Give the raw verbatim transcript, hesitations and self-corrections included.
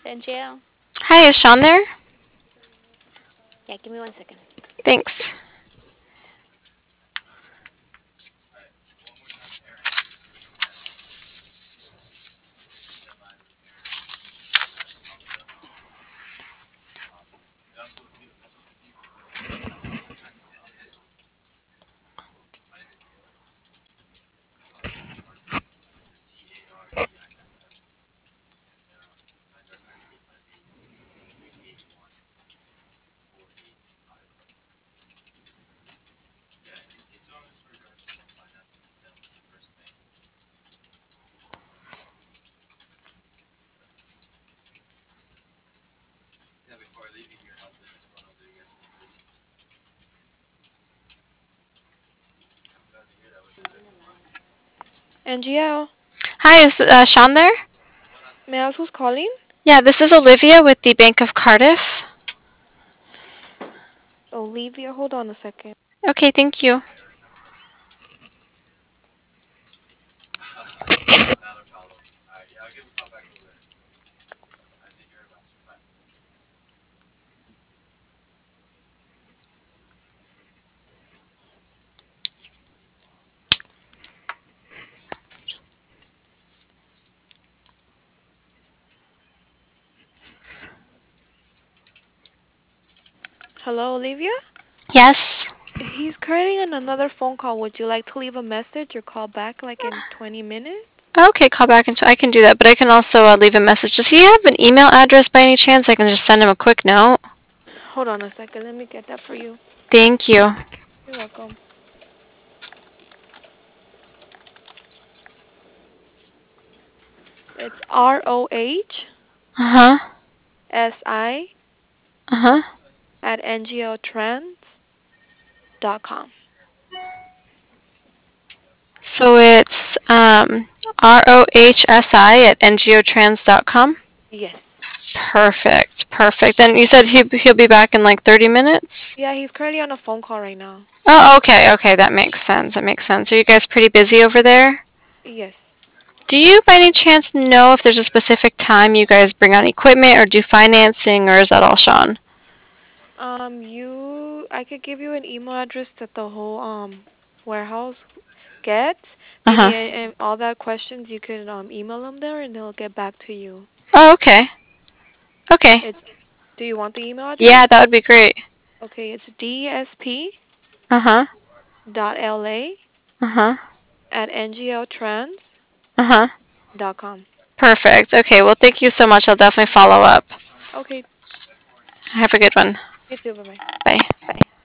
N G L. Hi, is Sean there? Yeah, give me one second. Thanks. N G L, Hi, is uh, Sean there? may I ask who's calling? Yeah, this is Olivia with the Bank of Cardiff. Olivia, hold on a second. Okay, thank you. Hello, Olivia? Yes. He's currently on another phone call. Would you like to leave a message or call back like in twenty minutes? Okay, call back and I can do that, but I can also uh, leave a message. Does he have an email address by any chance? I can just send him a quick note. Hold on a second. Let me get that for you. Thank you. You're welcome. It's R O H Uh huh. S I Uh huh. at N G O trends dot com. So it's um, R O H S I at N G O trans dot com. Yes. Perfect. Perfect. And you said he, he'll be back in like thirty minutes? Yeah, he's currently on a phone call right now. Oh, okay. Okay. That makes sense. That makes sense. Are you guys pretty busy over there? Yes. Do you by any chance know if there's a specific time you guys bring on equipment or do financing, or is that all Sean? Um, you, I could give you an email address that the whole um warehouse gets. Uh huh. Maybe a- and all that questions you could um email them there and they'll get back to you. Oh, okay. Okay. It's Do you want the email Yeah, address? that would be great. Okay, it's D S P Uh huh. dot L A Uh huh. at N G L trans Uh huh. dot com. Perfect. Okay. Well, thank you so much. I'll definitely follow up. Okay, Have a good one. you too. Bye bye. Bye. Bye.